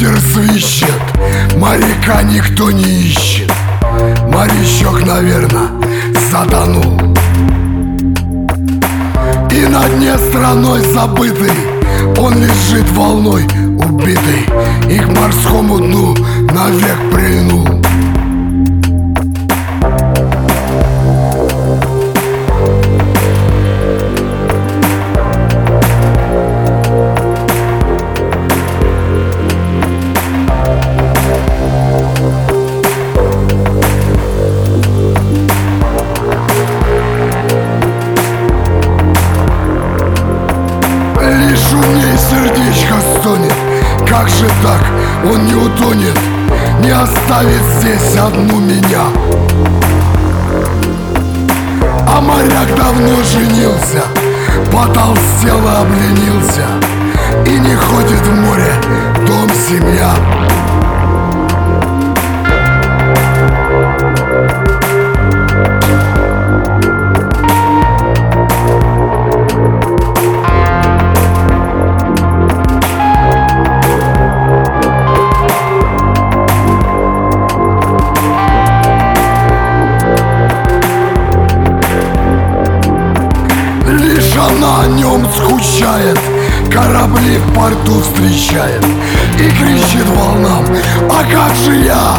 ветер свищет, моряка никто не ищет. Морячок, наверно, затонул, и на дне страной забытый он лежит волной убитый, и к морскому дну навек прильнул. Лишь у ней сердечко стонет. Как же так, он не утонет, не оставит здесь одну меня. А моряк давно женился, потолстел и обленился, и не ходит в море дом, семья. Она о нем скучает, корабли в порту встречает и кричит волнам: а как же я?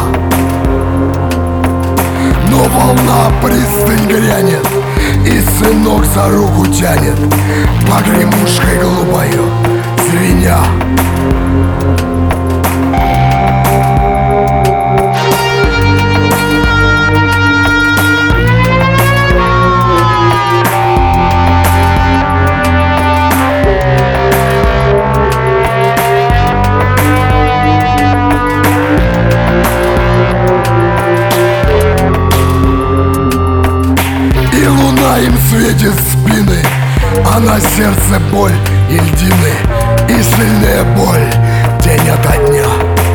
Но волна пристань грянет, и сынок за руку тянет, погремушкой голубою звеня. Им светит спины, а на сердце боль и льдины, и сильная боль день ото дня.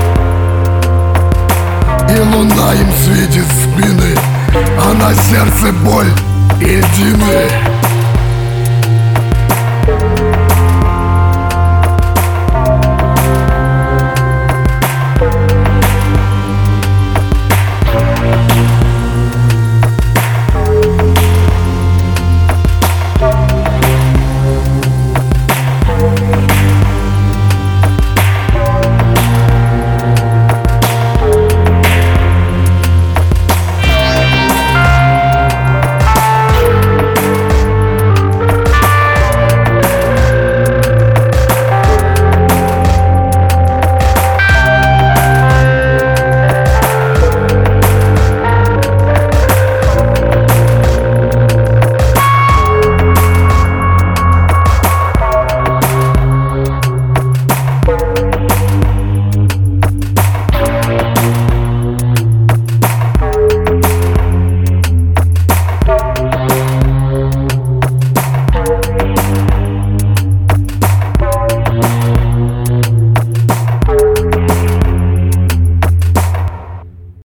И луна им светит спины, а на сердце боль и льдины.